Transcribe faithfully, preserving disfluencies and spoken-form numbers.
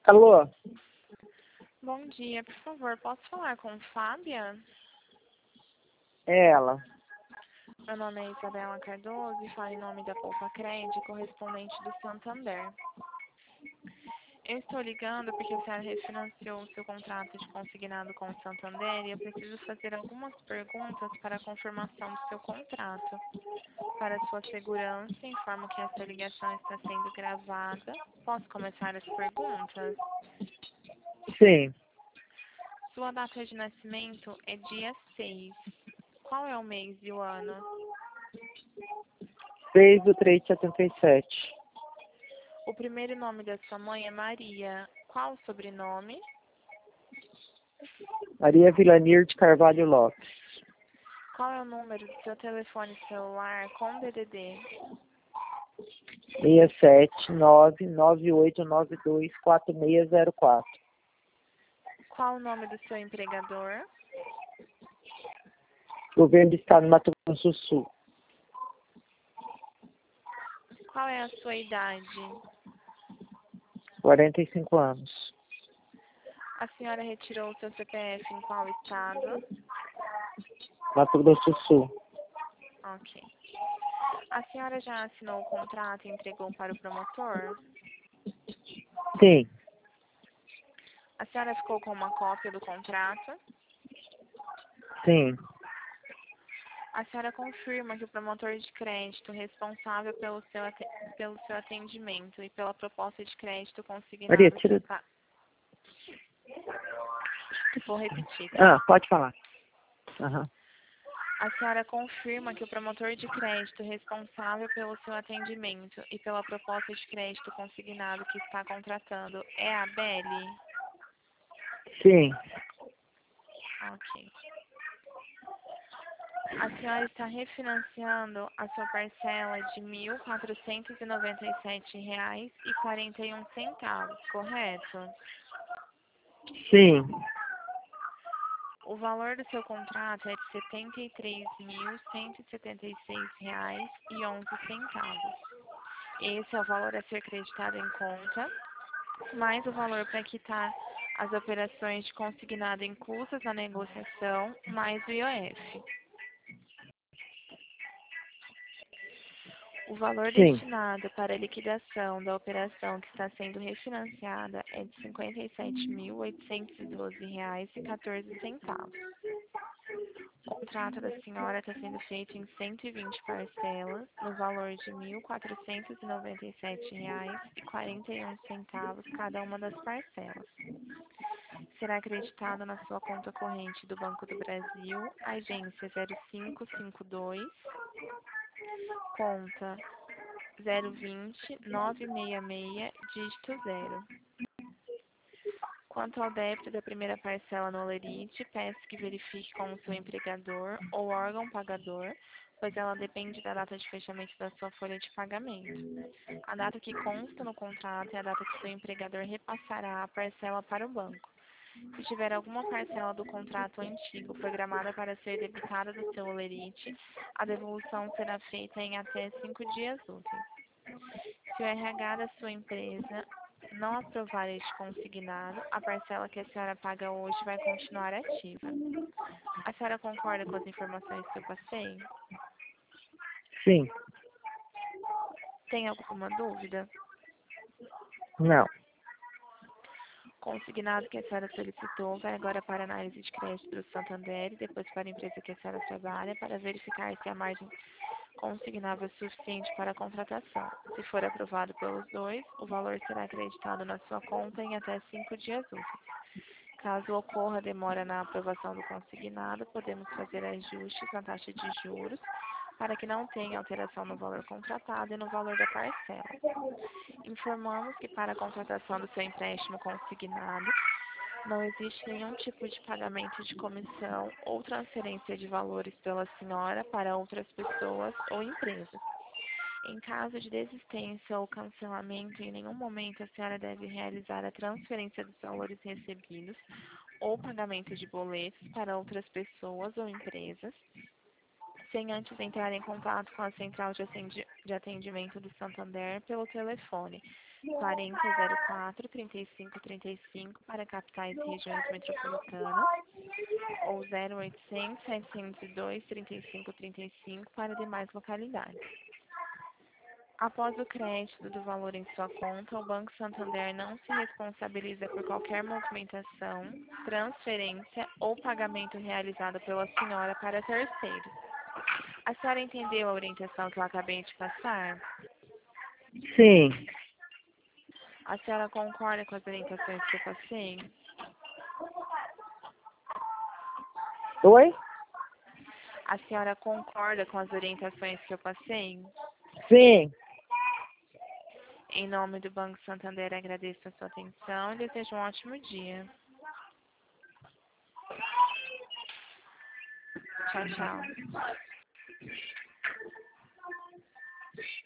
Alô? Bom dia, por favor, posso falar com Fábia? É ela. Meu nome é Isabela Cardoso e falo em nome da Poupa Crédito, correspondente do Santander. Eu estou ligando porque a senhora refinanciou o seu contrato de consignado com o Santander e eu preciso fazer algumas perguntas para a confirmação do seu contrato. Para sua segurança, informo que essa ligação está sendo gravada. Posso começar as perguntas? Sim. Sua data de nascimento é dia seis. Qual é o mês e o ano? seis do três de setenta e sete. O primeiro nome da sua mãe é Maria. Qual o sobrenome? Maria Vilanir de Carvalho Lopes. Qual é o número do seu telefone celular com D D D? seis sete nove nove oito nove dois quatro seis zero quatro. Qual o nome do seu empregador? Governo do Estado do Mato Grosso do Sul. Qual é a sua idade? quarenta e cinco anos. A senhora retirou o seu C P F em qual estado? Mato Grosso do Sul. Ok. A senhora já assinou o contrato e entregou para o promotor? Sim. A senhora ficou com uma cópia do contrato? Sim. A senhora confirma que o promotor de crédito responsável pelo seu, ate- pelo seu atendimento e pela proposta de crédito Maria, consignado que tira. está... Vou repetir, tá? Ah, pode falar. Aham. A senhora confirma que o promotor de crédito responsável pelo seu atendimento e pela proposta de crédito consignado que está contratando é a Beli? Sim. Ok. A senhora está refinanciando a sua parcela de mil quatrocentos e noventa e sete reais e quarenta e um centavos, correto? Sim. O valor do seu contrato é de setenta e três mil cento e setenta e seis reais e onze centavos. Esse é o valor a ser creditado em conta, mais o valor para quitar as operações de consignado inclusas na negociação, mais o I O F. O valor Sim. destinado para a liquidação da operação que está sendo refinanciada é de cinquenta e sete mil oitocentos e doze reais e quatorze centavos. O contrato da senhora está sendo feito em cento e vinte parcelas, no valor de mil quatrocentos e noventa e sete reais e quarenta e um centavos cada uma das parcelas. Será acreditado na sua conta corrente do Banco do Brasil, agência zero cinco cinco dois, conta zero vinte nove seis seis, dígito zero. Quanto ao débito da primeira parcela no Olerite, peço que verifique com o seu empregador ou órgão pagador, pois ela depende da data de fechamento da sua folha de pagamento. A data que consta no contrato é a data que seu empregador repassará a parcela para o banco. Se tiver alguma parcela do contrato antigo programada para ser debitada do seu Olerite, a devolução será feita em até cinco dias úteis. Se o R H da sua empresa não aprovar este consignado, a parcela que a senhora paga hoje vai continuar ativa. A senhora concorda com as informações que eu passei? Sim. Tem alguma dúvida? Não. Consignado que a senhora solicitou vai agora para a análise de crédito do Santander e depois para a empresa que a senhora trabalha para verificar se a margem consignável é suficiente para a contratação. Se for aprovado pelos dois, o valor será acreditado na sua conta em até cinco dias úteis. Caso ocorra demora na aprovação do consignado, podemos fazer ajustes na taxa de juros para que não tenha alteração no valor contratado e no valor da parcela. Informamos que para a contratação do seu empréstimo consignado, não existe nenhum tipo de pagamento de comissão ou transferência de valores pela senhora para outras pessoas ou empresas. Em caso de desistência ou cancelamento, em nenhum momento a senhora deve realizar a transferência dos valores recebidos ou pagamento de boletos para outras pessoas ou empresas. sem antes entrar em contato com a central de atendi- de atendimento do Santander pelo telefone quarenta zero quatro, trinta e cinco trinta e cinco para capitais e regiões metropolitanas ou zero oitocentos, setecentos e dois, trinta e cinco trinta e cinco para demais localidades. Após o crédito do valor em sua conta, o Banco Santander não se responsabiliza por qualquer movimentação, transferência ou pagamento realizado pela senhora para terceiros. A senhora entendeu a orientação que eu acabei de passar? Sim. A senhora concorda com as orientações que eu passei? Oi? A senhora concorda com as orientações que eu passei? Sim. Em nome do Banco Santander, agradeço a sua atenção e desejo um ótimo dia. Tchau, tchau.